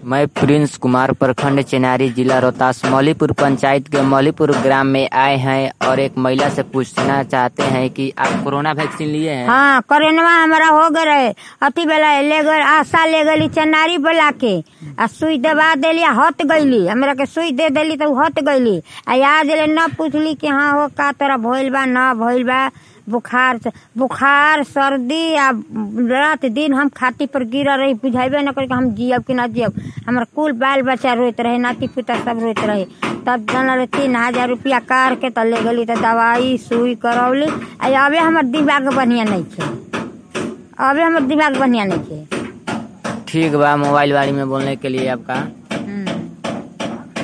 मैं प्रिंस कुमार, प्रखंड चेनारी, जिला रोहतास, मौलीपुर पंचायत के मौलीपुर ग्राम में आए हैं और एक महिला से पूछना चाहते हैं कि आप कोरोना वैक्सीन लिए हैं? हाँ, कोरोना हमारा हो गए रहे। अति बेला ले गए, आशा ले गई चेनारी बोला के आ सुई दबा देली, हट गईली। हमरा के सुई दे देली तो हट गईली। आज ले न पूछली कि हाँ हो का तोरा भइल बा न भइल बा। बुखार सर्दी आ रात दिन हम खाटी पर गिरा रही, बुझाइबे न कर हम जियब कि न जियब। हमारा कुल बाल बच्चा रोत रहे, नाती पुता सब रोत रहे। तब जनल 3000 रुपया कार के तो ले गली तो दवाई सुई करौली। अबे हमार दिमाग बढ़िया नहीं थे, अबे हमार दिमाग बढ़िया नहीं थे। ठीक बा, मोबाइल बारे में बोलने के लिए आपका